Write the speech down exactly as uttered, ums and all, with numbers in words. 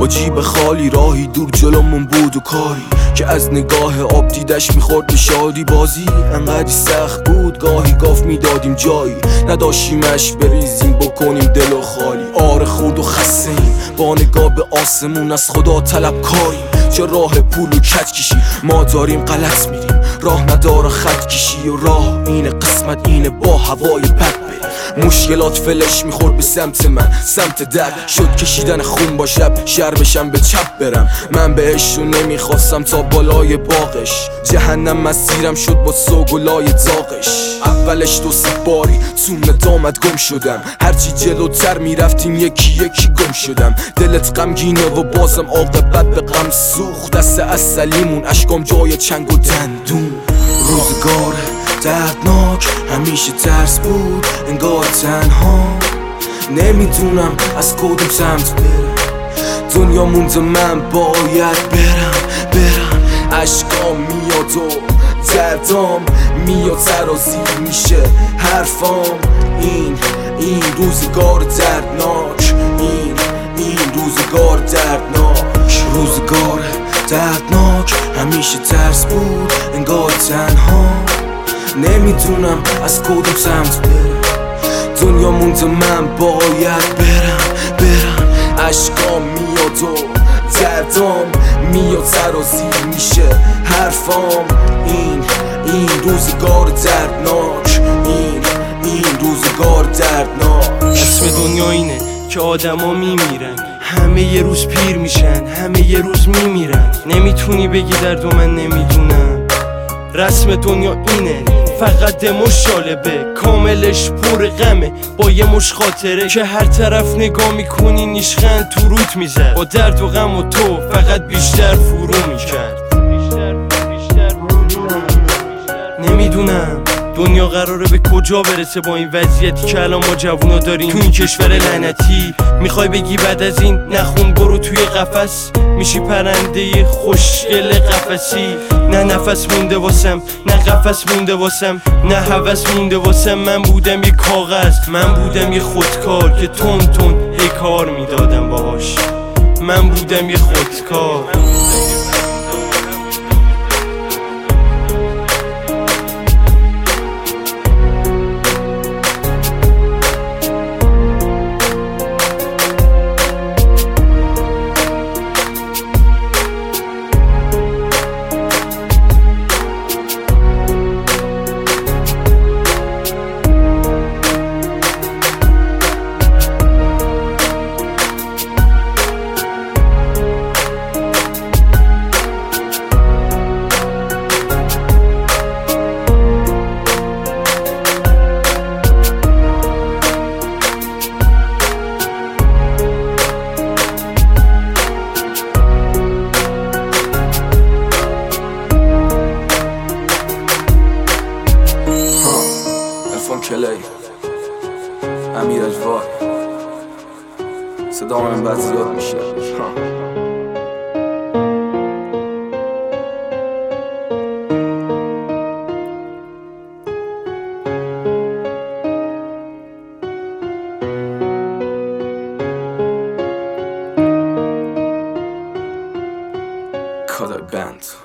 با جیب خالی راهی دور جلومون بود و کاری که از نگاه آب دیدش میخورد به شادی. بازی انقدی سخت بود گاهی گاف میدادیم جایی نداشتیمش بریزیم بکنیم دل و خالی. آره خورد و خسته ایم با نگاه به آسمون از خدا طلب کاریم. چه راه پول و کج کشی ما داریم غلط میریم. راه نداره خط کشی و راه اینه قسمت اینه با هوای بد بریم. مشکلات فلش میخورد به سمت من سمت درد شد کشیدن خون با شب شر بشم به چپ برم. من بهش رو نمیخواستم تا بالای باغش جهنم مسیرم شد با سوگلای داغش. اولش دو سه باری تو ندامت گم شدم هرچی جلوتر میرفتیم یکی یکی گم شدم. دلت غمگینه و بازم عاقبت به غم سوخت. دست اصلیمون اشکام جای چنگ و دندون. روزگار دردناک همیشه ترس بود انگار تنها نمیدونم از کدوم سمت برم. دنیا مونده من باید برم برم. اشکام میاد و دردام میاد سرازیر میشه حرفام. این این روزگار دردناک این این روزگار دردناک. روزگار دردناک همیشه ترس بود انگار تنها نمیدونم از کدوم سمت برم. دنیا مونده من باید برم برم. اشکام میاد و دردام میاد سرازیر میشه حرفام. این این روزگار دردناک این این روزگار دردناک. اسم دنیا اینه که آدما میمیرن همه یه روز پیر میشن همه یه روز میمیرن. نمیتونی بگی درد و من نمیدونم. رسم دنیا اینه فقط دمش جالبه کاملش پر غمه با یه مش خاطره که هر طرف نگاه میکنی نیشخند تو روت میزد با درد و غم و تو فقط بیشتر فرو میکرد. نمیدونم دنیا قراره به کجا برسه با این وضعیتی که الان ما جوونا داریم تو این کشور لعنتی. میخوای بگی بعد از این نخون برو توی قفس میشی پرنده خوشگل قفسی. نه نفس مونده واسم نه قفس مونده واسم نه هوس مونده واسم. من بودم یه کاغذ من بودم یه خودکار که تون تون هی کار میدادم باهاش. من بودم یه خودکار. کلی امیر اجواد صدا من بعد زیاد میشه. کادای بند